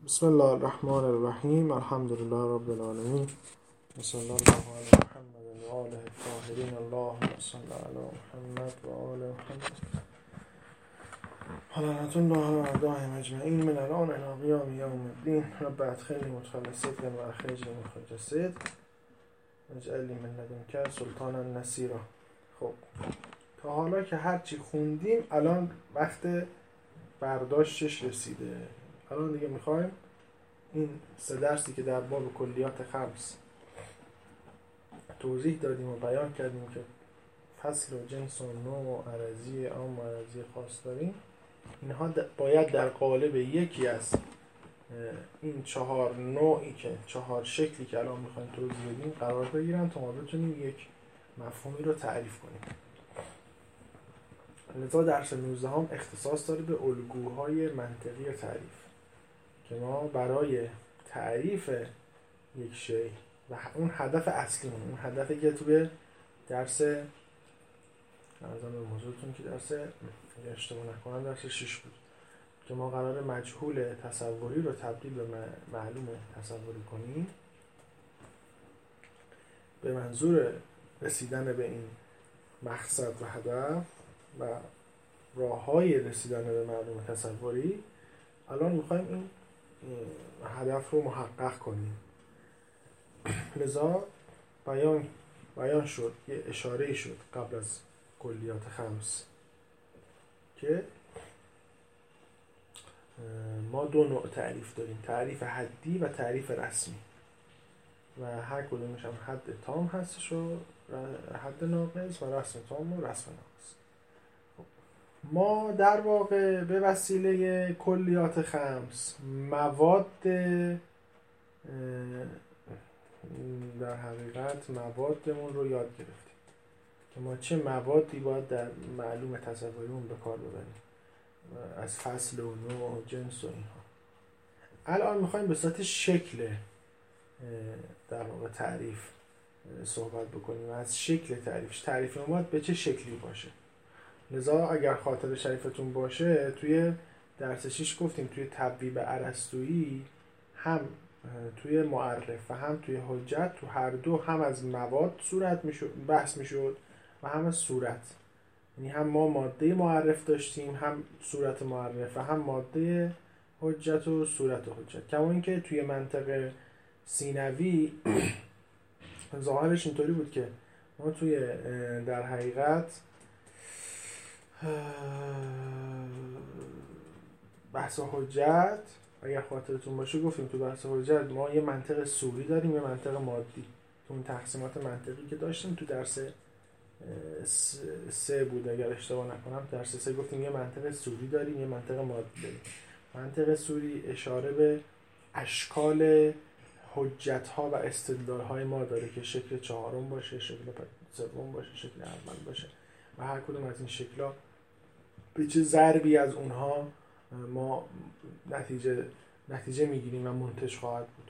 بسم الله الرحمن الرحیم. الحمد لله رب العالمین و صلی الله علی محمد و آله الطاهرین. اللهم صل علی محمد و آل محمد لعنة الله اعدائهم اجمعین من الان الی قیام یوم الدین. رب ادخلنی مدخل صدق و اخرجنی مخرج صدق واجعل لی من لدنک سلطانا نصیرا. خب تا حالا که هرچی خوندیم الان وقت برداشتش رسیده. الان دیگه میخوایم این 3 درسی که در باب کلیات خمس توضیح دادیم و بیان کردیم که فصل و جنس و نوع و عرضی عام و عرضی خاص داریم، اینها باید در قالب یکی از این 4 نوعی که 4 شکلی که الان میخوایم توضیح بدیم قرار بگیرن تا ما بتونیم یک مفهومی رو تعریف کنیم. لذا درس 19 هم اختصاص داره به الگوهای منطقی تعریف که ما برای تعریف یک شی و اون هدف اصلیمون، اون هدفی که توی درس ارزم به موضوعتون که درس اگه اشتباه نکنم درس 6 بود که ما قرار مجهول تصوری رو تبدیل به معلوم تصوری کنیم به منظور رسیدن به این مقصد و هدف و راه‌های رسیدن به معلوم تصوری. الان می‌خوایم این هدف رو محقق کنیم. لذا بیان شد، یه اشاره شد قبل از کلیات خمس که ما 2 نوع تعریف داریم، تعریف حدی و تعریف رسمی و هر کدومش هم حد تام هستش و حد ناقص و رسم تام و رسم ناقص. ما در واقع به وسیله کلیات خمس مواد در حقیقت موادمون رو یاد گرفتیم که ما چه موادی باید در معلوم تصوریمون به کار ببریم از فصل و نوع و جنس و اینها. الان میخوایم به صورت شکل در واقع تعریف صحبت بکنیم، از شکل تعریف ما به چه شکلی باشه. لذا اگر خاطر شریفتون باشه توی درس 6 گفتیم توی تبویب ارسطویی هم توی معرف و هم توی حجت تو هر دو هم از مواد صورت میشد بحث میشد و هم از صورت، یعنی هم ما ماده معرف داشتیم هم صورت معرف و هم ماده حجت و صورت حجت. کما اینکه توی منطق سینوی ظاهرش اینطوری بود که ما توی در حقیقت بحث حجت اگر خاطرتون باشه گفتیم تو بحث حجت ما یه منطق صوری داریم یه منطق مادی. تو اون تقسیمات منطقی که داشتیم تو درس 3 بود اگر اشتباه نکنم، درس 3 گفتیم یه منطق صوری داریم یه منطق مادی داریم. منطق صوری اشاره به اشکال حجت ها و استدلال های ما داره که شکل 4 باشه، شکل 3 باشه، شکل اول باشه و هر کدوم از این شکل‌ها به چه ضربی از اونها ما نتیجه میگیریم و منتج خواهد بود.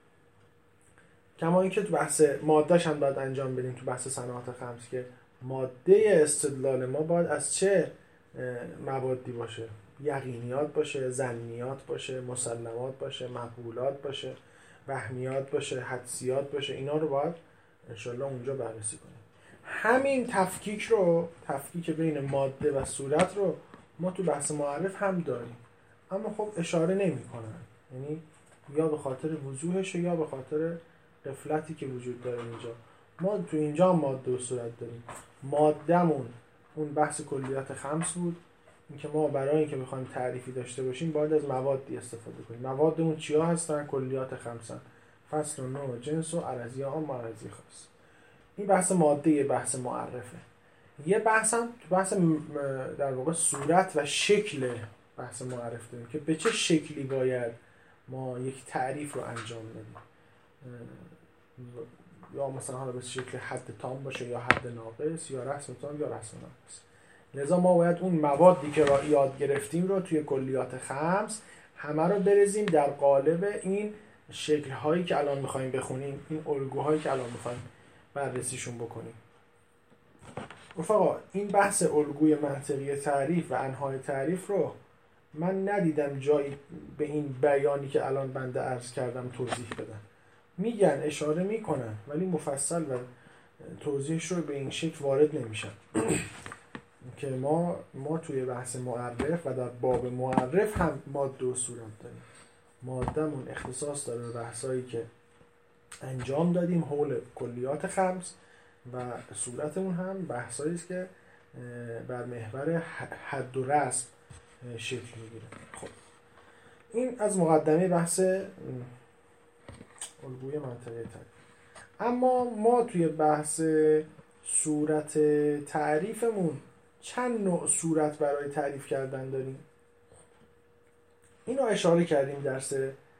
کما اینکه تو بحث ماده‌ش هم باید انجام بدیم تو بحث صنعات خمس که ماده استدلال ما باید از چه موادی باشه، یقینیات باشه، ظنیات باشه، مسلمات باشه، مقبولات باشه، وهمیات باشه، حدسیات باشه. اینا رو باید انشالله اونجا بررسی کنیم. همین تفکیک بین ماده و صورت رو ما تو بحث معرف هم داریم اما خب اشاره نمی کنن، یعنی یا به خاطر وضوحش یا به خاطر غفلتی که وجود داره اینجا. ما تو اینجا ماده و صورت داریم. مادهمون اون بحث کلیات خمس بود، این که ما برای اینکه بخوایم تعریفی داشته باشیم باید از موادی استفاده کنیم. موادمون چیا هستن؟ کلیات خمسن، فصل و نوع و جنس و عرضی عام و عرضی خاص. این بحث ماده یه بحث معرفه. یه بحث هم تو بحث در واقع صورت و شکل بحث معرف داریم که به چه شکلی باید ما یک تعریف رو انجام بدیم، یا مثلا حالا به شکل حد تام باشه یا حد ناقص یا رسم تام یا رسم ناقص. لذا ما باید اون موادی که را یاد گرفتیم رو توی کلیات خمس همه رو برزیم در قالب این شکل هایی که الان میخوایم بخونیم، این الگوهایی که الان میخوایم بررسیشون بکنیم. رفقا این بحث الگوی منطقی تعریف و انواع تعریف رو من ندیدم جایی به این بیانی که الان بنده عرض کردم توضیح بدن. میگن، اشاره میکنن، ولی مفصل و توضیحش رو به این شکل وارد نمیشن که ما توی بحث معرف و در باب معرف هم ماده و صورت داریم. مادهمون اختصاص داره به بحثایی که انجام دادیم حول کلیات خمس و صورتمون هم بحثایی است که بر محور حد و رسم شکل میگیره. خب این از مقدمه بحث الگوی منطقه تعریف. اما ما توی بحث صورت تعریفمون چند نوع صورت برای تعریف کردن داریم. اینو اشاره کردیم درس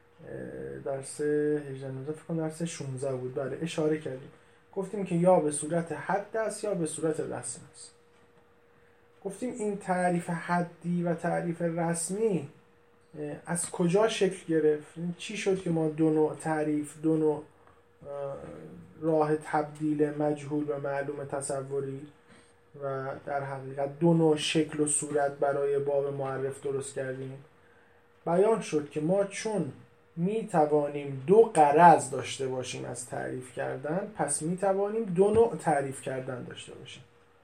18 فکر کنم درس 16 بود. بله اشاره کردیم، گفتیم که یا به صورت حد است یا به صورت رسم است. گفتیم این تعریف حدی و تعریف رسمی از کجا شکل گرفت؟ چی شد که ما دو نوع تعریف، دو نوع راه تبدیل مجهول به معلوم تصوری و در حقیقت دو نوع شکل و صورت برای باب معرف درست کردیم؟ بیان شد که ما چون می توانیم دو غرض داشته باشیم از تعریف کردن، پس می توانیم دو نوع تعریف کردن داشته باشیم.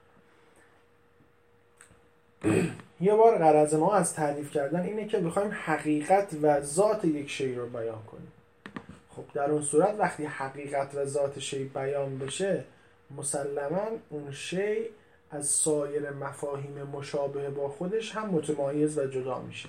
یه بار غرض ما از تعریف کردن اینه که بخوایم حقیقت و ذات یک شی رو بیان کنیم. خب در اون صورت وقتی حقیقت و ذات شی بیان بشه، مسلماً اون شی از سایر مفاهیم مشابه با خودش هم متمایز و جدا میشه.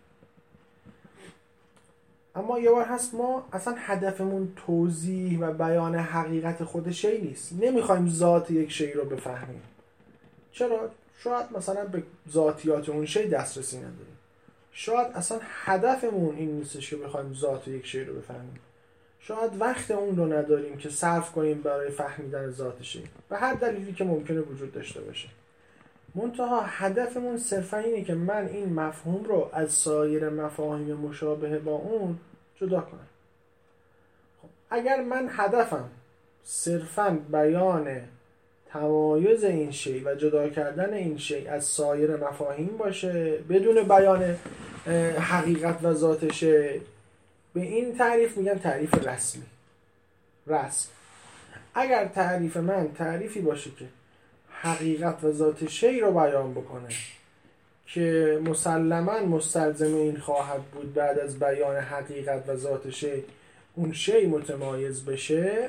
اما یه بار هست ما اصلا هدفمون توضیح و بیان حقیقت خود شی نیست، نمیخوایم ذات یک شی رو بفهمیم. چرا؟ شاید مثلا به ذاتیات اون شی دسترسی نداریم. شاید اصلا هدفمون این نیستش که بخوایم ذات یک شی رو بفهمیم. شاید وقت اون رو نداریم که صرف کنیم برای فهمیدن ذات شی، به هر دلیلی که ممکنه وجود داشته باشه. منتها هدفمون صرفا اینه که من این مفهوم رو از سایر مفاهیم مشابه با اون جدا کنم. خب اگر من هدفم صرفا بیان تمایز این شی و جدا کردن این شی از سایر مفاهیم باشه بدون بیان حقیقت و ذات شی، به این تعریف میگن تعریف رسمی. رسم. اگر تعریف من تعریفی باشه که حقیقت و ذات شی رو بیان بکنه که مسلماً مستلزم این خواهد بود بعد از بیان حقیقت و ذات شی اون شی متمایز بشه،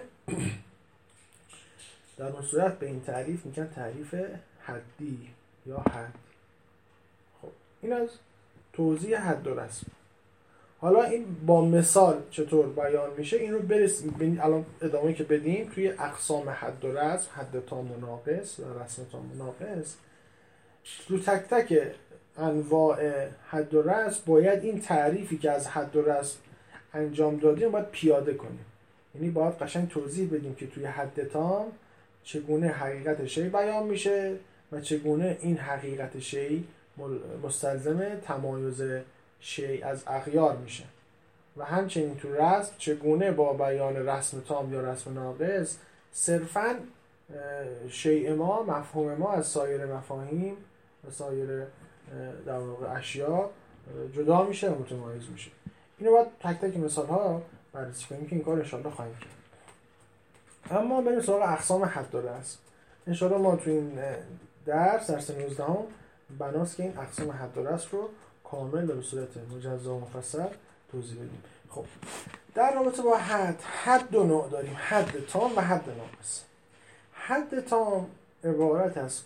در اون صورت به این تعریف میگن تعریف حدی یا حد. خب این از توضیح حد و رسم. حالا این با مثال چطور بیان میشه این رو برسیم الان ادامه که بدیم توی اقسام حد و رسم، حد تام و ناقص و رسم تام و ناقص. رو تک تک انواع حد و رسم باید این تعریفی که از حد و رسم انجام دادیم باید پیاده کنیم. یعنی باید قشنگ توضیح بدیم که توی حد تام چگونه حقیقت شی بیان میشه و چگونه این حقیقت شی مستلزم تمایز شی از اغیار میشه و همچنین تو رسم چگونه با بیان رسم تام یا رسم ناقص صرفاً شیء ما، مفهوم ما از سایر مفاهیم و سایر در واقع اشیا جدا میشه و متمایز میشه. اینو باید تک تک مثال ها بررسی کنیم که این کار انشاءالله خواهیم کرد. اما بریم سراغ اقسام حد و رسم. انشاءالله ما تو این درس 19 بناست که این اقسام حد و رسم رو کامل و به صورت مجزا و مفصل توضیح بدیم. خب در رابطه با حد دو نوع داریم، حد تام و حد ناقص. حد تام عبارت از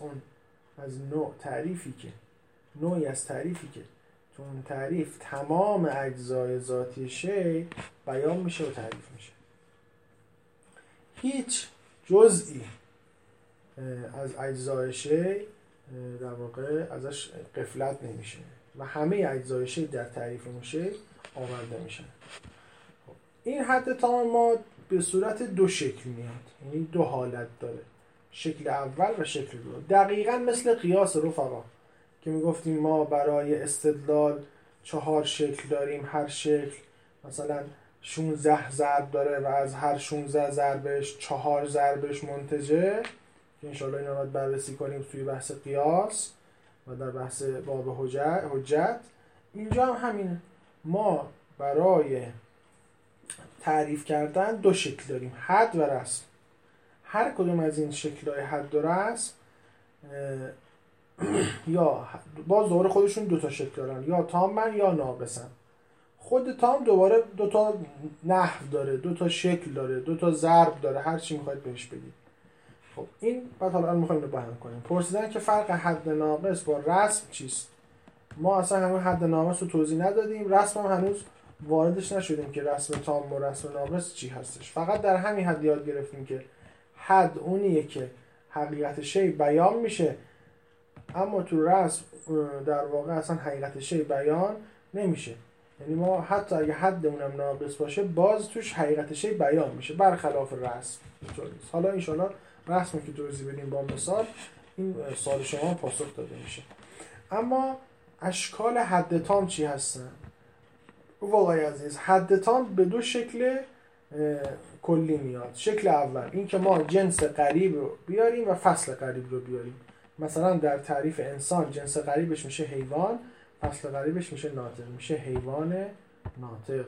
نوعی از تعریفی که تو اون تعریف تمام اجزای ذاتی شی بیان میشه و تعریف میشه. هیچ جزئی از اجزای شی در واقع ازش غفلت نمیشه و همه اجزای شی در تعریف اون شی آورده میشن. این حد تام ما به صورت دو شکل میاد، یعنی دو حالت داره، شکل اول و شکل دو. دقیقاً مثل قیاس رفقا که میگفتیم ما برای استدلال 4 شکل داریم، هر شکل مثلا 16 ضرب داره و از هر 16 ضربش 4 ضربش منتجه که انشاءالله این رو باید بررسی کنیم توی بحث قیاس و در بحث باب حجت. اینجا هم همین، ما برای تعریف کردن دو شکل داریم، حد و رسم. هر کدوم از این شکل‌های حد و رسم یا باز دوباره خودشون دو تا شکل دارن، یا تامن یا ناقصن. خود تام دوباره دو تا نحو داره، دو تا شکل داره، دو تا ضرب داره، هر چی میخواید بهش بگید. خب این بعد حالا میخوایم رو بیان کنیم. پرسیدن که فرق حد ناقص با رسم چیست؟ ما اصلا همون حد ناقص رو توضیح ندادیم، رسم هم هنوز واردش نشدیم که رسم تام و رسم ناقص چی هستش. فقط در همین حد یاد گرفتیم که حد اونیه که حقیقت شی بیان میشه، اما تو رسم در واقع اصلا حقیقت شی بیان نمیشه. یعنی ما حتی اگه حدمونم ناقص باشه باز توش حقیقت شی بیان میشه، برخلاف رسم. حالا ان شاءالله رسمی که توضیح بدیم با مثال این سوال شما پاسخ داده میشه. اما اشکال حد تام چی هستن؟ واقعی عزیز، حد تام به دو شکل کلی میاد. شکل اول این که ما جنس قریب رو بیاریم و فصل قریب رو بیاریم. مثلا در تعریف انسان جنس قریبش میشه حیوان، فصل قریبش میشه ناطق، میشه حیوان ناطق.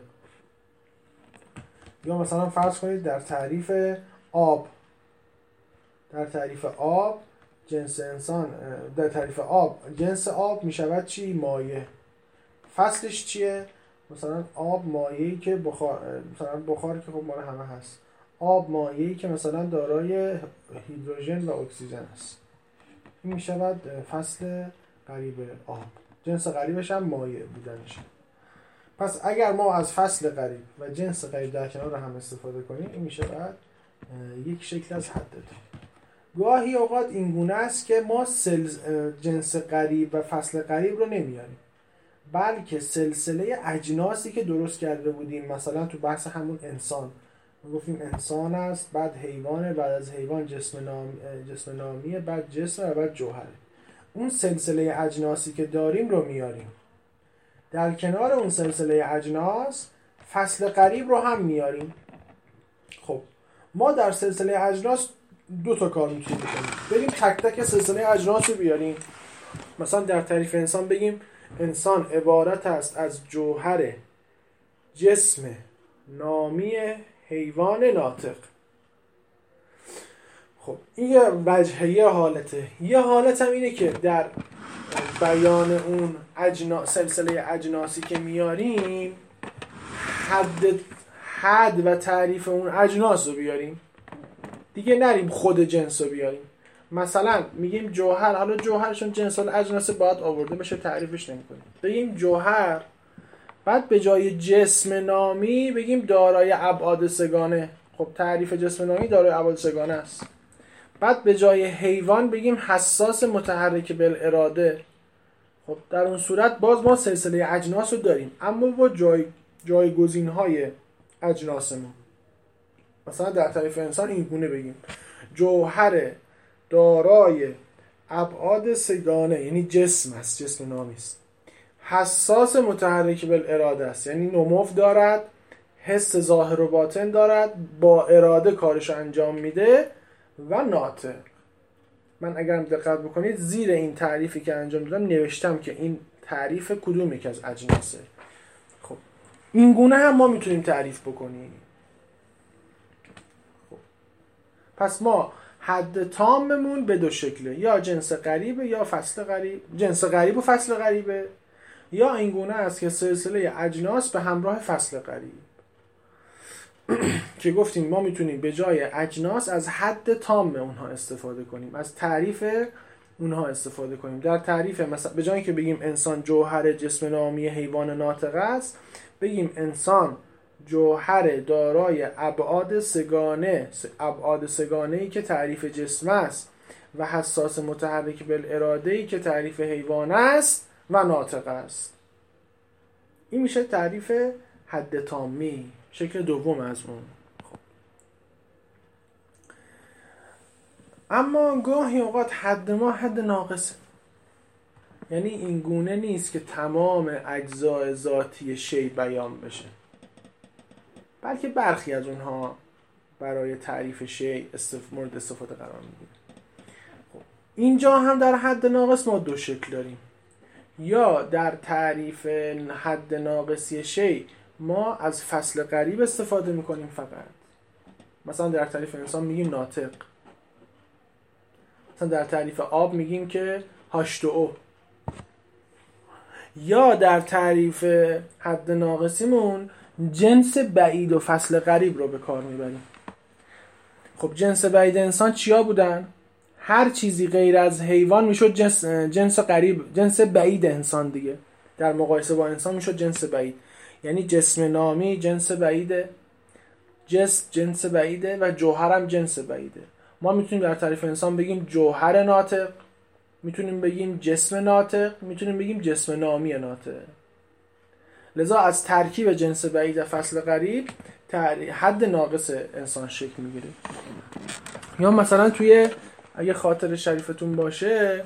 یا مثلا فرض کنید در تعریف آب، در تعریف آب جنس انسان، در تعریف آب جنس آب میشود چی؟ مایع. فصلش چیه؟ مثلا آب مایعی که مثلا بخار که خب مال همه هست، آب مایعی که مثلا دارای هیدروژن و اکسیژن است، این میشود فصل قریب آب. جنس قریبش هم مایع بودنشه. پس اگر ما از فصل قریب و جنس قریب در کنار هم استفاده کنیم این میشود یک شکل از حد تام. گاهی اوقات این گونه است که ما جنس قریب و فصل قریب رو نمیاریم، بلکه سلسله اجناسی که درست کرده بودیم، مثلا تو بحث همون انسان گفتیم انسان است، بعد حیوانه، بعد از حیوان جسم نامیه، بعد جسم و بعد جوهره. اون سلسله اجناسی که داریم رو میاریم. در کنار اون سلسله اجناس فصل قریب رو هم میاریم. خب ما در سلسله اجناس دو تا کار میتونیم بکنیم. بریم تک تک سلسله اجناس رو بیاریم. مثلا در تعریف انسان بگیم انسان عبارت است از جوهر جسم نامی حیوان ناطق. خب این یه وجهه، یه حالته. یه حالت هم اینه که در بیان اون سلسله اجناسی که میاریم حد و تعریف اون اجناس رو بیاریم، دیگه نریم خود جنس رو بیاریم. مثلا میگیم جوهر، حالا جوهرشون جنس اجناس باید آورده بشه، تعریفش نمی‌کنیم. بگیم جوهر، بعد به جای جسم نامی بگیم دارای ابعاد سه‌گانه. خب تعریف جسم نامی دارای ابعاد سه‌گانه است. بعد به جای حیوان بگیم حساس متحرک بالاراده. خب در اون صورت باز ما سلسله اجناس رو داریم، اما با جایگزین‌های اجناسمون. مثلا در تعریف انسان این گونه بگیم جوهر دارای ابعاد سه‌گانه، یعنی جسم است، جسم نامی است، حساس متحرک بالاراده است، یعنی نمو دارد، حس ظاهر و باطن دارد، با اراده کارشو انجام میده، و ناطق. من اگرم دقت بکنید زیر این تعریفی که انجام دادم نوشتم که این تعریف کدوم یک از اجناسه. خب این گونه هم ما میتونیم تعریف بکنیم. خب پس ما حد تاممون به دو شکله، یا جنس قریبه یا فصل قریب، جنس قریب و فصل قریبه، یا این گونه است که سلسله اجناس به همراه فصل قریب. که گفتیم ما میتونیم به جای اجناس از حد تام اونها استفاده کنیم، از تعریف اونها استفاده کنیم. در تعریف مثلا به جای که بگیم انسان جوهر جسم نامی حیوان ناطق است، بگیم انسان جوهر دارای ابعاد سه‌گانه، ابعاد سه‌گانه‌ای که تعریف جسم است، و حساس متحرک بالاراده‌ای که تعریف حیوان است و ناطق است. این میشه تعریف حد تامی، شکل دوم از اون. خب. اما گاهی اوقات حد ما حد ناقصه، یعنی این گونه نیست که تمام اجزای ذاتی شی بیان بشه، بلکه برخی از اونها برای تعریف شی مورد استفاده قرار میگیره. خب. اینجا هم در حد ناقص ما دو شکل داریم. یا در تعریف حد ناقصی شی ما از فصل قریب استفاده میکنیم فقط. مثلا در تعریف انسان میگیم ناطق، مثلا در تعریف آب میگیم که H2O. یا در تعریف حد ناقصیمون جنس بعید و فصل قریب رو به کار میبریم. خب جنس بعید انسان چیا بودن؟ هر چیزی غیر از حیوان میشد جنس قریب، جنس بعید انسان دیگه. در مقایسه با انسان میشد جنس بعید. یعنی جسم نامی جنس بعیده، جنس بعیده و جوهر هم جنس بعیده. ما میتونیم در تعریف انسان بگیم جوهر ناطق، میتونیم بگیم جسم ناطق، میتونیم بگیم جسم نامی ناطق. لذا از ترکیب جنس بعید و فصل قریب حد ناقص انسان شکل میگیره. یا مثلا توی اگه خاطر شریفتون باشه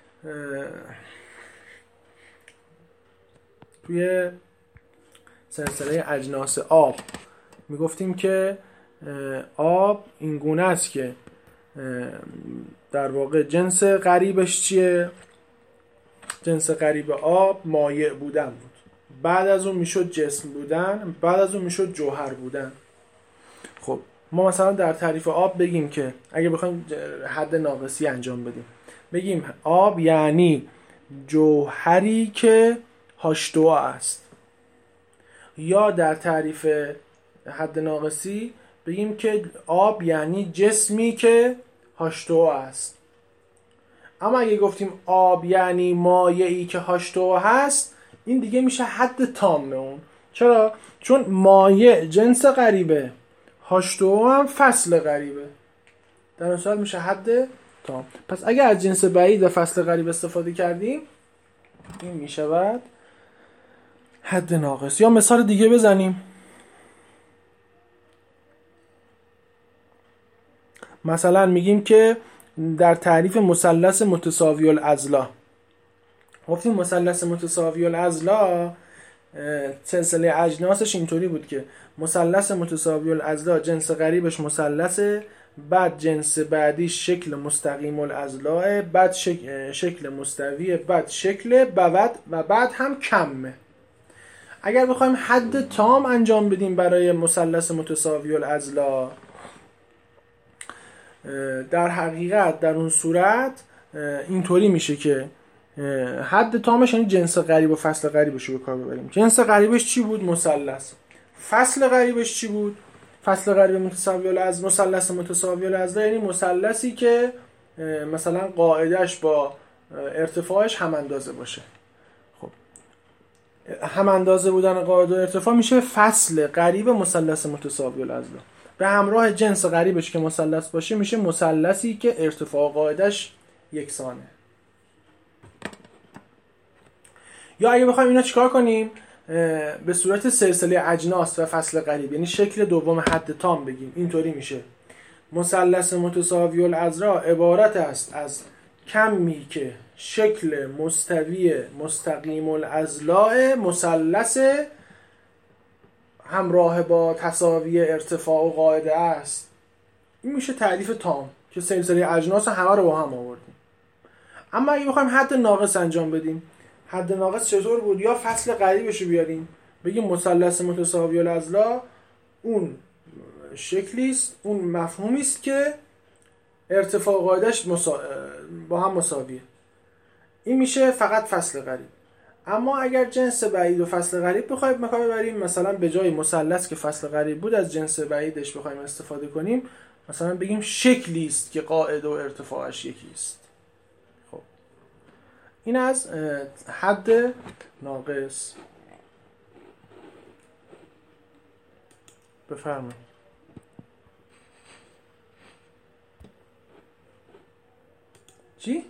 توی سلسله اجناس آب میگفتیم که آب این گونه است که در واقع جنس قریبش چیه؟ جنس قریب آب مایع بودن بود، بعد از اون میشد جسم بودن، بعد از اون میشد جوهر بودن. خب ما مثلا در تعریف آب بگیم که اگه بخوایم حد ناقصی انجام بدیم بگیم آب یعنی جوهری که H2O است. یا در تعریف حد ناقصی بگیم که آب یعنی جسمی که H2O است. اما اگه گفتیم آب یعنی مایعی که H2O هست، این دیگه میشه حد تام اون. چرا؟ چون مایع جنس غریبه، H2O هم فصل غریبه، در اون صورت میشه حد تام. پس اگه از جنس بعید و فصل غریب استفاده کردیم این میشود حد ناقص. یا مثال دیگه بزنیم. مثلا میگیم که در تعریف مثلث متساوی الاضلاع گفتیم مثلث متساوی الاضلاع سلسله اجناسش اینطوری بود که مثلث متساوی الاضلاع جنس قریبش مثلثه، بعد جنس بعدیش شکل مستقیم الاضلاع، بعد شکل مستویه، بعد شکل و بعد هم کمه. اگر بخوایم حد تام انجام بدیم برای مثلث متساوی الاضلاع، در حقیقت در اون صورت اینطوری میشه که حد تامش یعنی جنس قریب و فصل قریبش رو به کار ببریم. جنس قریبش چی بود؟ مثلث. فصل قریبش چی بود؟ فصل قریب متساوی الاضلاع، مثلث متساوی الاضلاع یعنی مثلثی که مثلا قاعدهش با ارتفاعش هم اندازه باشه. خب هم اندازه بودن قاعده و ارتفاع میشه فصل قریب مثلث متساوی الاضلاع. به همراه جنس قریبش که مثلث باشه میشه مثلثی که ارتفاع قاعدهش یکسانه. یا اگه بخوایم اینا چیکار کنیم به صورت سلسله اجناس و فصل قریب، یعنی شکل دوم حد تام بگیم، اینطوری میشه مثلث متساوی الاضلاع عبارت است از کمی که شکل مستوی مستقیم الاضلاع مثلث همراه با تساوی ارتفاع و قاعده است. این میشه تعریف تام که سلسله اجناس همه رو با هم آوردیم. اما اگه بخوایم حد ناقص انجام بدیم، حد ناقص چطور بود؟ یا فصل قریبش رو بیاریم بگیم مثلث متساوی الاضلاع اون شکلی است، اون مفهومی است که ارتفاع قاعده‌اش با هم مساویه. این میشه فقط فصل قریب. اما اگر جنس بعید و فصل قریب بخوایم به کار ببریم، مثلا به جای مثلث که فصل قریب بود از جنس بعیدش بخوایم استفاده کنیم، مثلا بگیم شکلی است که قاعده و ارتفاعش یکی است. خب این از حد ناقص. بفرمایید. چی؟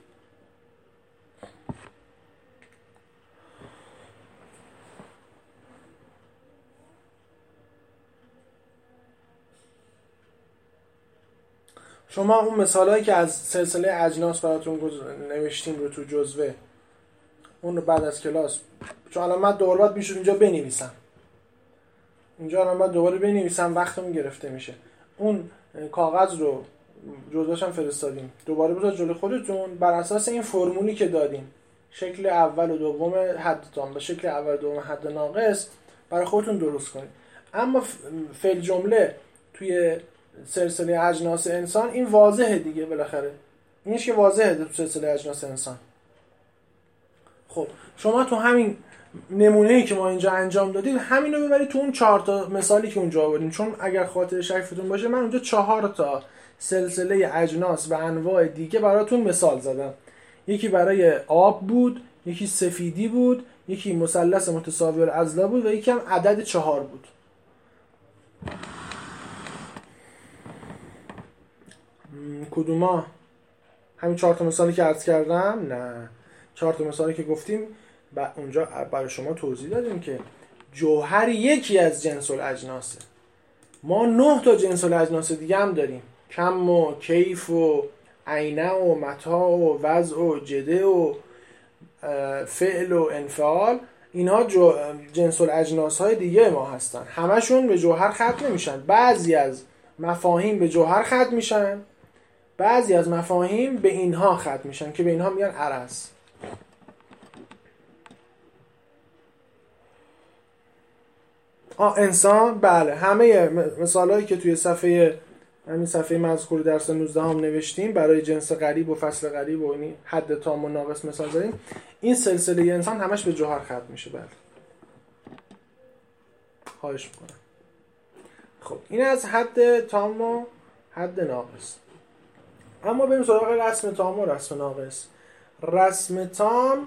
شما اون مثالایی که از سلسله اجناس براتون نوشتیم رو تو جزوه، اون رو بعد از کلاس، چون الان من دوباره باید میشود اینجا بنویسم، اینجا الان باید دوباره بنویسم، وقتمون گرفته میشه. اون کاغذ رو جزوه‌ش هم فرستادیم، دوباره بذار جلوی خودتون بر اساس این فرمولی که دادیم شکل اول و دوم حد تام و شکل اول و دوم حد ناقص برای خودتون درست کنید. اما فعل جمله توی سلسله اجناس انسان این واضحه دیگه، بالاخره اینش که واضحه تو سلسله اجناس انسان. خب شما تو همین نمونه‌ای که ما اینجا انجام دادیم همینو ببرید تو اون 4 تا مثالی که اونجا آوردیم، چون اگر خاطر شریفتون باشه من اونجا 4 تا سلسله اجناس و انواع دیگه براتون مثال زدم. یکی برای آب بود، یکی سفیدی بود، یکی مثلث متساوی الاضلاع بود و یکی هم عدد 4 بود. کدوما؟ همین 4 تا مثالی که عرض کردم؟ نه، 4 تا مثالی که گفتیم اونجا برای شما توضیح دادیم که جوهر یکی از جنس الاجناسه. ما 9 تا جنس الاجناس دیگه هم داریم، کم و کیف و عینه و متاع و وضع و جده و فعل و انفعال. اینها جنس الاجناس های دیگه ما هستن، همشون به جوهر ختم نمیشن. بعضی از مفاهیم به جوهر ختم میشن، بعضی از مفاهیم به اینها ختم میشن که به اینها میگن عرض. انسان، بله، همه مثالایی که توی همین صفحه مذکور درس 19 هم نوشتیم برای جنس غریب و فصل غریب و این حد تام و ناقص مثال زدیم، این سلسله انسان همش به جوهر ختم میشه. بله، خواهش میکنم. خب این از حد تام و حد ناقص. اما بریم سراغ رسم تام و رسم ناقص. رسم تام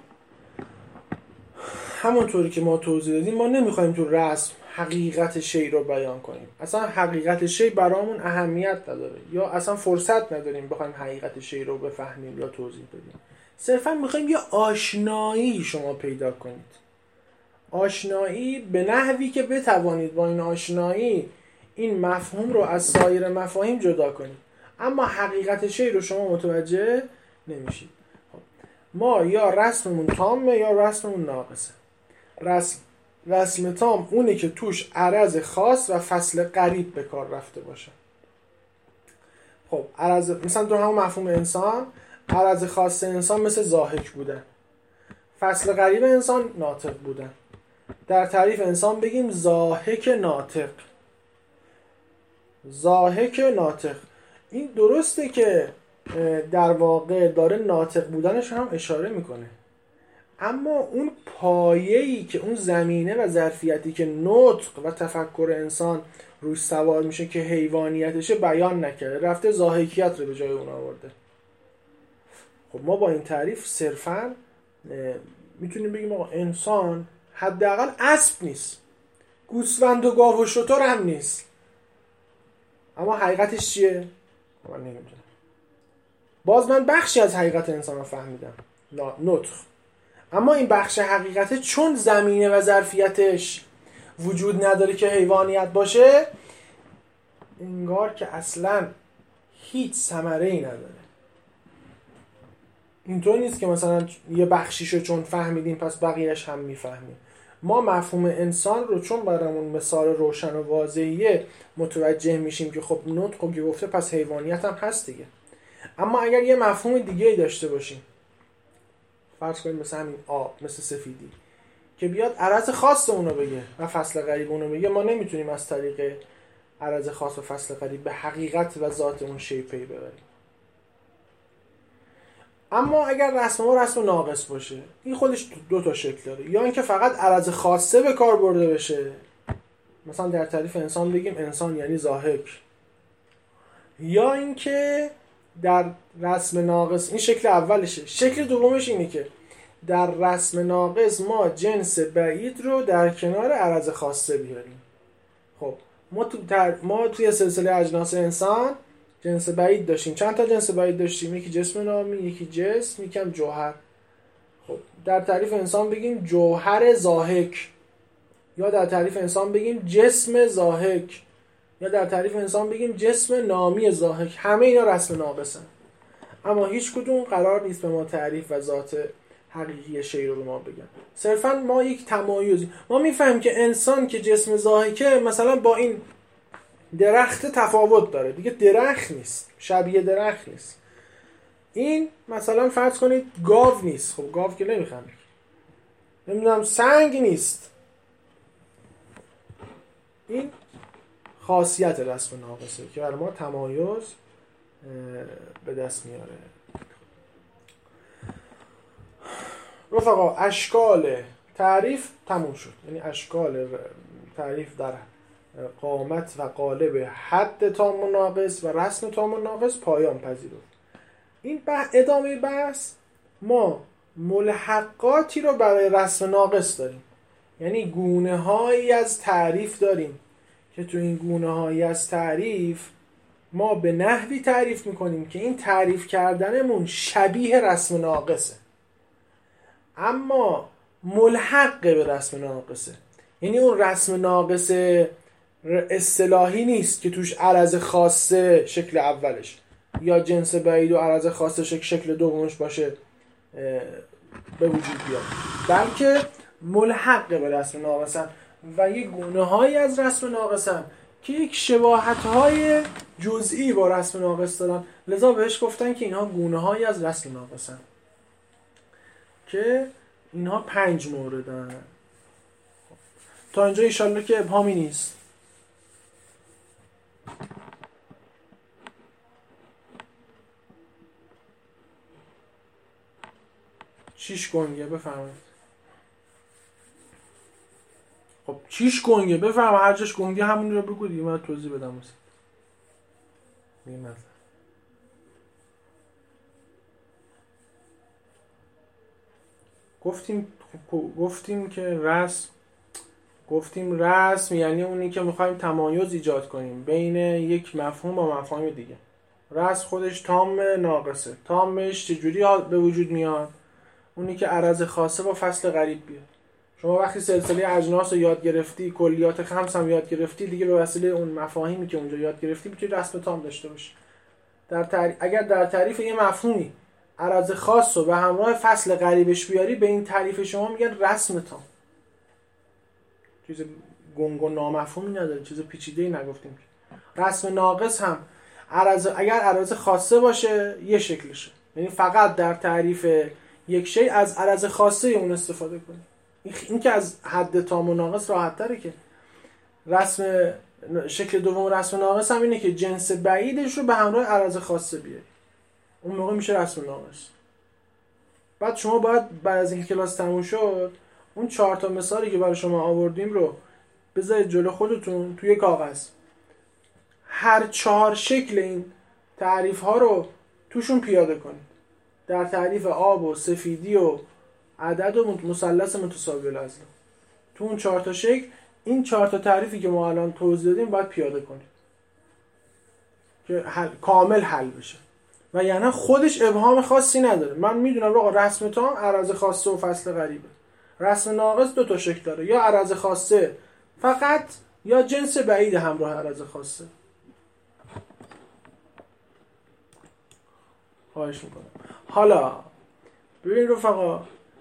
همونطوری که ما توضیح دادیم، ما نمیخوایم تو رسم حقیقت شی رو بیان کنیم. اصلا حقیقت شی برامون اهمیت نداره، یا اصلا فرصت نداریم بخوایم حقیقت شی رو بفهمیم یا توضیح بدیم. صرفا میخوایم یه آشنایی شما پیدا کنید، آشنایی به نحوی که بتوانید با این آشنایی این مفهوم رو از سایر مفاهیم جدا کنید. اما حقیقت شی رو شما متوجه نمیشید. ما یا رسممون تامه یا رسممون ناقصه. رسم تام اونه که توش عرض خاص و فصل قریب به کار رفته باشه. خب عرض، مثلا تو همون مفهوم انسان، عرض خاص انسان مثل ضاحک بودن، فصل قریب انسان ناطق بودن. در تعریف انسان بگیم ضاحک ناطق. ضاحک ناطق. این درسته که در واقع داره ناطق بودنش هم اشاره میکنه، اما اون پایه‌ای که اون زمینه و ظرفیتی که نطق و تفکر انسان روش سوار میشه که حیوانیتشه بیان نکرده، رفته ضاحکیت رو به جای اون آورده. خب ما با این تعریف صرفاً میتونیم بگیم آقا انسان حداقل اسب نیست، گوسفند و گاو و شتر هم نیست. اما حقیقتش چیه؟ من نمیدونم. باز من بخشی از حقیقت انسان رو فهمیدم، نطق. اما این بخش حقیقته چون زمینه و ظرفیتش وجود نداره که حیوانیت باشه، انگار که اصلا هیچ ثمره‌ای نداره. اینطور نیست که مثلا یه بخشیشو چون فهمیدیم پس بقیهش هم میفهمیم. ما مفهوم انسان رو چون برامون مثال روشن و واضحیه متوجه میشیم که خب نطق که گفته پس حیوانیت هم هست دیگه. اما اگر یه مفهوم دیگه‌ای داشته باشیم، فرض کنیم مثل همین آب، مثل سفیدی، که بیاد عرض خاص اونو بگه و فصل غریب اونو بگه، ما نمیتونیم از طریق عرض خاص و فصل غریب به حقیقت و ذات اون شی پی ببریم. اما اگر رسم ما رسم ناقص باشه، این خودش 2 تا شکل داره. یا اینکه فقط عرض خاصه به کار برده بشه، مثلا در تعریف انسان بگیم انسان یعنی ضاحک. یا اینکه در رسم ناقص، این شکل اولشه. شکل دومش اینه که در رسم ناقص ما جنس بعید رو در کنار عرض خاصه بیاریم. خب ما توی سلسله اجناس انسان جنس بعید داشتیم. چند تا جنس بعید داشتیم؟ یکی جسم نامی، یکی جسم، یکی هم جوهر. خب در تعریف انسان بگیم جوهر ضاحک، یا در تعریف انسان بگیم جسم ضاحک، یا در تعریف انسان بگیم جسم نامی ضاحک. همه اینا رسم ناقصن، اما هیچ کدوم قرار نیست به ما تعریف و ذات حقیقی شی رو به ما بگن. صرفا ما یک تمایزی، ما میفهمیم که انسان که جسم ضاحکه مثلا با این درخت تفاوت داره، دیگه درخت نیست، شبیه درخت نیست. این مثلا فرض کنید گاو نیست. خب گاو که نمیخنده. نمیدونم سنگ نیست. این خاصیت رسم ناقصه که برای ما تمایز به دست میاره. رفقا اشکال تعریف تموم شد. یعنی اشکال تعریف در قامت و قالب حد تام و ناقص و رسم تام و ناقص پایان پذیرفت. این ادامه بحث ما ملحقاتی رو برای رسم ناقص داریم. یعنی گونه هایی از تعریف داریم که تو این گونه هایی از تعریف ما به نحوی تعریف میکنیم که این تعریف کردنمون شبیه رسم ناقصه اما ملحق به رسم ناقصه. یعنی اون رسم ناقص اصطلاحی نیست که توش عرض خاصه شکل اولش یا جنس بعید و عرض خاصه شکل دومش باشه به وجود بیاد، بلکه ملحق به رسم ناقصن و یک گونه هایی از رسم ناقصن که یک شباهت های جزئی با رسم ناقص دارن، لذا بهش گفتن که اینها گونه هایی از رسم ناقصن که اینها 5 موردن. تا اینجا انشالله که ابهامی نیست. چیش گنگه بفرمایید. خب چیش گنگه بفرما، هر جاش گنگه همون رو بگو دیگه من توضیح بدم واسه. گفتیم که رسم یعنی اونی که میخوایم تمایز ایجاد کنیم بین یک مفهوم با مفاهیم دیگه. رسم خودش تام ناقصه. تامش چجوری به وجود میاد؟ اونی که عرض خاصه با فصل غریب بیاد. شما وقتی سلسله اجناس رو یاد گرفتی، کلیات خمس هم یاد گرفتی، دیگه به وسیله اون مفاهیمی که اونجا یاد گرفتی میتونی رسم تام داشته باشی. اگر در تعریف یه مفهومی عرض خاص رو به همراه فصل غریبش بیاری، به این تعریف شما میگن رسم تام. چیز گنگ و نامفهومی نداره، چیز پیچیده‌ای نگفتیم. رسم ناقص هم اگر عرض خاصه باشه یه شکلشه، یعنی فقط در تعریف یک شی از عرض خاصه اون استفاده کنی. این که از حد تام و ناقص راحت تره. که رسم شکل دوم رسم ناقص هم اینه که جنس بعیدش رو به همراه عرض خاصه بیاری، اون موقع میشه رسم ناقص. بعد شما باید بعد از اینکه کلاس تموم شد اون 4 تا مثالی که برای شما آوردیم رو بذارید جلو خودتون توی کاغذ، هر 4 شکل این تعریف ها رو توشون پیاده کنید. در تعریف آب و سفیدی و عدد و مثلث متساوی الاضلاع، تو اون 4 تا شکل این 4 تا تعریفی که ما الان توضیح دادیم باید پیاده کنید که کامل حل بشه. و یعنی خودش ابهام خاصی نداره. من میدونم آقا رسم تام عرض خاصه و فصل غریبه. رسم ناقص 2 تا شکل داره، یا عرض خاصه فقط یا جنس بعید همراه عرض خاصه. خواهش میکنم. حالا ببین رفقا،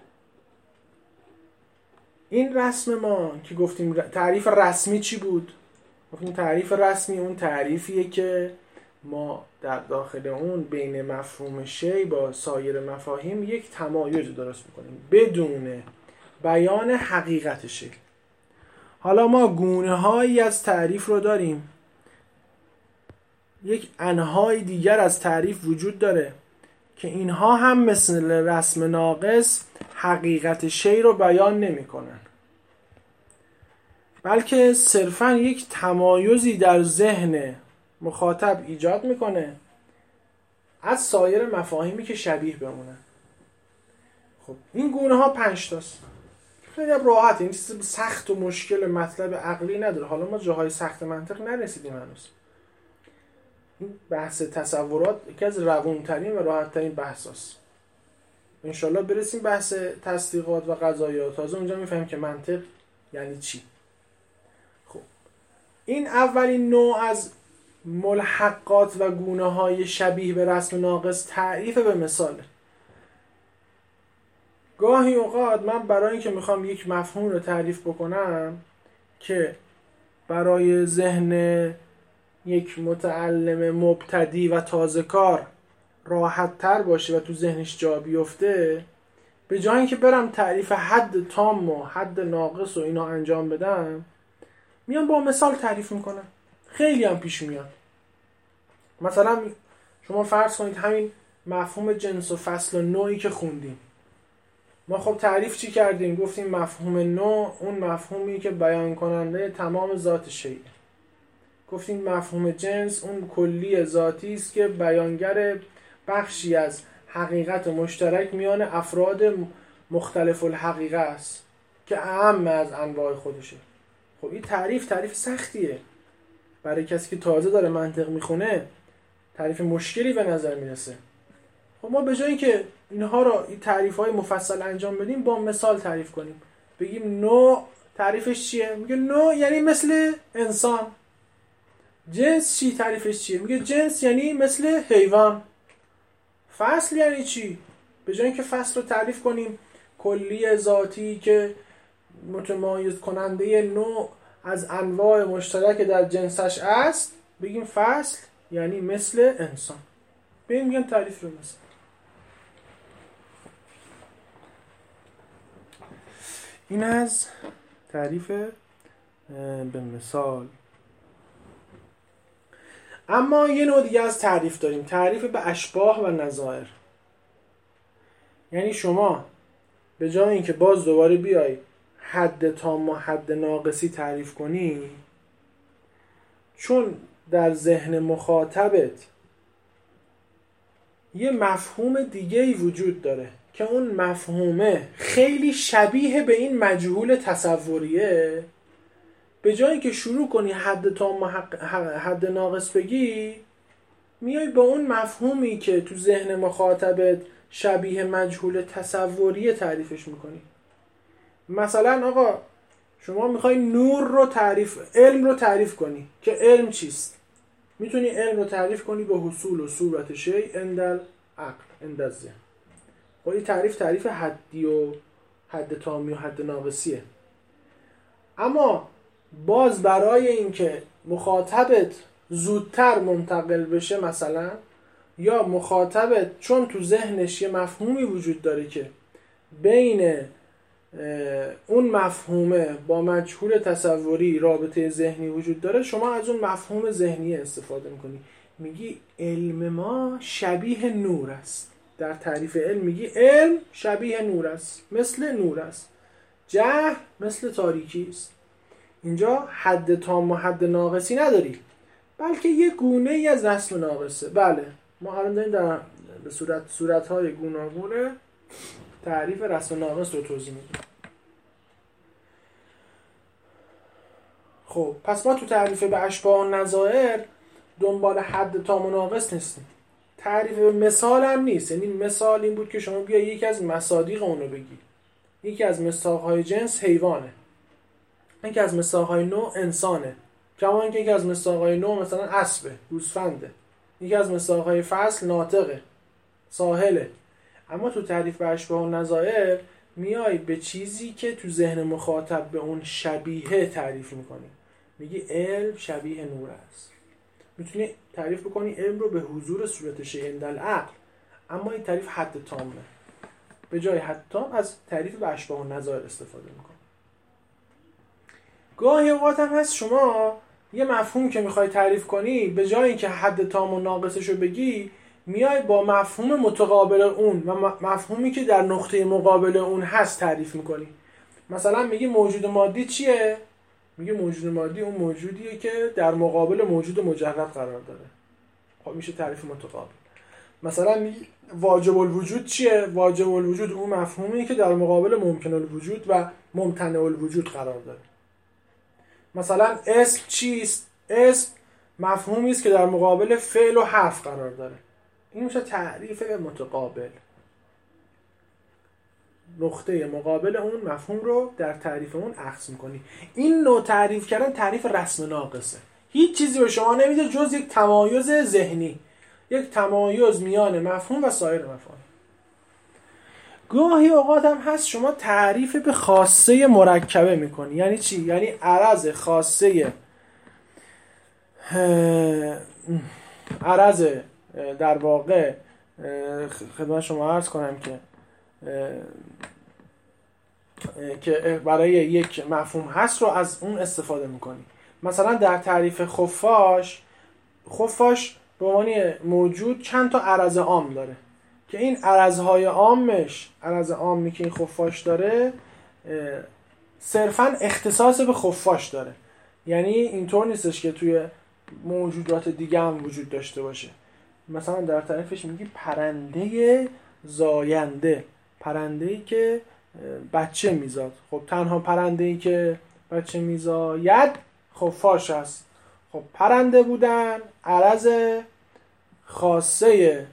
این رسم ما که گفتیم تعریف رسمی چی بود؟ گفتیم تعریف رسمی اون تعریفیه که ما در داخل اون بین مفهوم شی با سایر مفاهیم یک تمایز درست میکنیم بدون بیان حقیقت شی. حالا ما گونه هایی از تعریف رو داریم، یک انواع دیگر از تعریف وجود داره که اینها هم مثل رسم ناقص حقیقت شی رو بیان نمی کنن، بلکه صرفاً یک تمایزی در ذهن مخاطب ایجاد میکنه از سایر مفاهیمی که شبیه بمونن. خب این گونه ها 5 تاست. خیلی راحت، این چیز سخت و مشکل مطلب عقلی نداره. حالا ما جاهای سخت منطق نرسیدیم هنوز. این بحث تصورات یکی از روونترین و راحتترین بحث هست. انشالله برسیم بحث تصدیقات و قضایات، تازه اونجا میفهمیم که منطق یعنی چی. خب این اولین نوع از ملحقات و گونه های شبیه به رسم ناقص تعریف به مثاله. گاهی اوقات من برای اینکه میخوام یک مفهوم رو تعریف بکنم که برای ذهن یک متعلم مبتدی و تازه کار راحت تر باشه و تو ذهنش جا بیفته، به جای اینکه برم تعریف حد تام و حد ناقص و اینا انجام بدم، میام با مثال تعریف میکنم. خیلی هم پیش میاد. مثلا شما فرض کنید همین مفهوم جنس و فصل و نوعی که خوندیم، ما خب تعریف چی کردیم؟ گفتیم مفهوم نوع اون مفهومی که بیان کننده تمام ذات شیء. گفتیم مفهوم جنس اون کلی ذاتی است که بیانگر بخشی از حقیقت مشترک میان افراد مختلف الحقیقه است که اعم از انواع خودشه. خب این تعریف سختیه برای کسی که تازه داره منطق میخونه، تعریف مشکلی به نظر میرسه. خب ما به جای اینکه اینها رو این تعریف‌های مفصل انجام بدیم، با مثال تعریف کنیم. بگیم نوع تعریفش چیه؟ میگه نوع یعنی مثل انسان. جنس چی تعریفش چیه؟ میگه جنس یعنی مثل حیوان. فصل یعنی چی؟ به جای اینکه فصل رو تعریف کنیم کلی ذاتی که متمایز کننده نوع از انواع مشترک در جنسش است، بگیم فصل یعنی مثل انسان. به این میگن تعریف رو مثل. این از تعریف به مثال. اما یه نوع دیگه از تعریف داریم، تعریف به اشباح و نظائر. یعنی شما به جای اینکه باز دوباره بیای حد تام و حد ناقصی تعریف کنی، چون در ذهن مخاطبت یه مفهوم دیگه‌ای وجود داره که اون مفهومه خیلی شبیه به این مجهول تصوریه، به جای اینکه شروع کنی حد تام و حد ناقص بگی، میای با اون مفهومی که تو ذهن مخاطبت شبیه مجهول تصوریه تعریفش میکنی. مثلا آقا شما میخوای علم رو تعریف کنی که علم چیست. میتونی علم رو تعریف کنی به حصول و صورت شیء عند العقل، عند الذهن. خب این تعریف حدی و حد تامی و حد ناقصیه. اما باز برای اینکه مخاطبت زودتر منتقل بشه مثلا، یا مخاطبت چون تو ذهنش یه مفهومی وجود داره که بین اون مفهومه با مجهول تصوری رابطه ذهنی وجود داره، شما از اون مفهوم ذهنی استفاده میکنی. میگی علم ما شبیه نور است. در تعریف علم میگی علم شبیه نور است، مثل نور است. جهل مثل تاریکی است. اینجا حد تام و حد ناقصی نداری، بلکه یه گونه ای از رسم ناقصه. بله، ما الان داریم در صورت‌های گوناگون تعریف رسم ناقص رو توضیح میدیم. خب پس ما تو تعریف به اشباح و نظائر دنبال حد تام و ناقص نیستیم. تعریف به مثال هم نیست. یعنی مثال این بود که شما بیا یکی از مصادیق اونو بگی. یکی از مصداق‌های جنس حیوانه، یکی از مصداق‌های نوع انسانه، کما اینکه یکی از مصداق‌های نوع مثلا اسبه، گوسفنده. یکی از مصداق‌های فصل ناطقه، ساحله. اما تو تعریف به اشباح و نظائر میای به چیزی که تو ذهن مخاطب به اون شبیه تعریف میکنی. میگی علم شبیه نور است. میتونی تعریف بکنی علم رو به حضور صورت شیء عند العقل، اما این تعریف حد تامه. به جای حد تام از تعریف به اشباح و نظائر استفاده میکنی. گاهی اوقات هم هست شما یه مفهوم که میخوای تعریف کنی، به جای اینکه حد تام و ناقصش رو بگی، میای با مفهوم متقابل اون و مفهومی که در نقطه مقابل اون هست تعریف میکنی. مثلا میگی موجود مادی چیه؟ میگه موجود مادی اون موجودیه که در مقابل موجود مجرد قرار داره. خب میشه تعریف متقابل. مثلا میگی واجب الوجود چیه؟ واجب الوجود اون مفهومیه که در مقابل ممکن الوجود و ممتنع الوجود قرار داره. مثلا اسم چیست؟ اسم مفهومی است که در مقابل فعل و حرف قرار داره. این میشه تعریف متقابل. نقطه مقابل اون مفهوم رو در تعریف اون اخذ می‌کنی. این نوع تعریف کردن تعریف رسم ناقصه. هیچ چیزی به شما نمیده جز یک تمایز ذهنی، یک تمایز میان مفهوم و سایر مفاهیم. گاهی اوقات هم هست شما تعریف به خاصه مرکبه می‌کنی. یعنی چی؟ یعنی عرض خاصه در واقع خدمت شما عرض کنم که برای یک مفهوم هست رو از اون استفاده میکنی. مثلا در تعریف خفاش به عنوان موجود چند تا عرض عام داره که این عرضهای عامش، عرض عامی که این خفاش داره صرفاً اختصاص به خفاش داره. یعنی اینطور نیستش که توی موجودات دیگه هم وجود داشته باشه. مثلا در تعریفش میگی پرنده زاینده، پرنده‌ای که بچه میزاد. خب تنها پرنده‌ای که بچه میزاید خفاش است. خب پرنده بودن عرض خاصه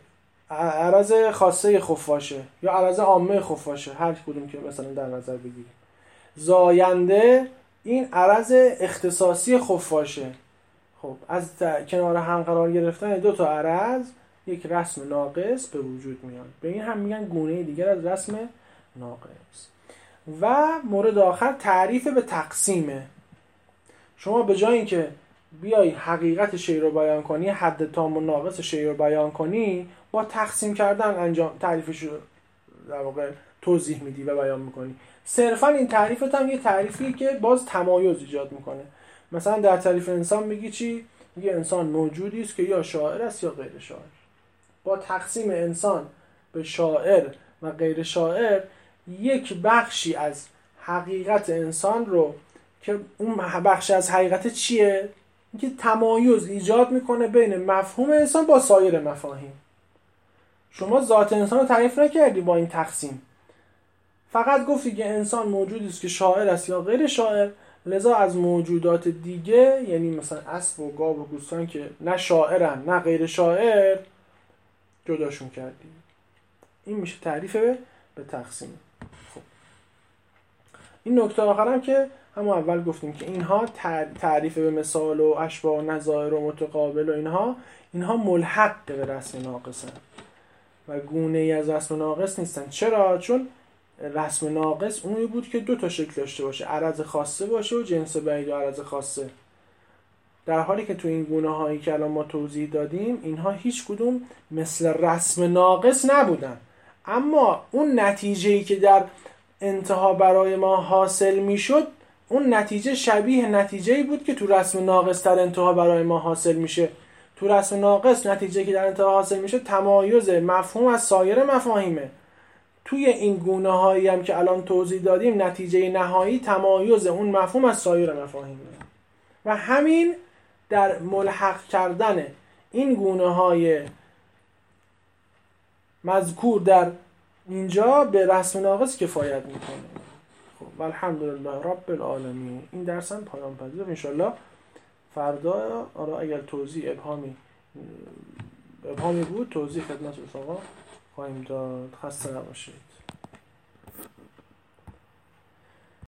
خفاشه یا عرض عامه خفاشه، هر کدوم که مثلا در نظر بگیریم. زاینده این عرض اختصاصی خفاشه. خب از کنار هم قرار گرفتن دو تا عرض یک رسم ناقص به وجود میاد. به این هم میگن گونه دیگر از رسم ناقص. و مورد آخر تعریف به تقسیمه. شما به جای اینکه بیای حقیقت شی رو بیان کنی، حد تام و ناقص شی رو بیان کنی، با تقسیم کردن تعریفش رو در واقع توضیح میدی و بیان میکنی. صرفا این تعریفت هم یه تعریفی که باز تمایز ایجاد میکنه. مثلا در تعریف انسان میگی چی؟ میگی انسان موجودی است که یا شاعر است یا غیر شاعر. با تقسیم انسان به شاعر و غیر شاعر یک بخشی از حقیقت انسان رو، که اون بخش از حقیقت چیه؟ اینکه تمایز ایجاد میکنه بین مفهوم انسان با سایر مفاهیم. شما ذات انسان رو تعریف نکردی با این تقسیم، فقط گفتی که انسان موجودی است که شاعر است یا غیر شاعر، لذا از موجودات دیگه یعنی مثلا اسب و گاو و گوسفند که نه شاعرن نه غیر شاعر جداشون کردی. این میشه تعریف به تقسیم. خب این نکته آخرم که همون اول گفتیم که اینها تعریف به مثال و اشباح و نظائر و متقابل و اینها ملحق به رسم ناقصن و گونه ای از رسم ناقص نیستن. چرا؟ چون رسم ناقص اونی بود که دو تا شکل داشته باشه، عرض خاصه باشه و جنس بعید و عرض خاصه. در حالی که تو این گونه هایی که الان ما توضیح دادیم اینها هیچ کدوم مثل رسم ناقص نبودن، اما اون نتیجه‌ای که در انتها برای ما حاصل میشد اون نتیجه شبیه نتیجه‌ای بود که تو رسم ناقص در انتها برای ما حاصل میشه. تو رسم ناقص نتیجه‌ای که در انتها حاصل میشه تمایز مفهوم از سایر مفاهیمه. توی این گونه هایی هم که الان توضیح دادیم نتیجه نهایی تمایز اون مفهوم از سایر مفاهیمه و همین در ملحق کردن این گونه های مذکور در اینجا به رسم ناقص کفایت میکنه. خب الحمدلله رب العالمین. این درس هم پایان پذیر. انشالله فردا اگر توضیح ابهامی بود توضیح خدمت رفقا خواهیم داد. خسته نباشید.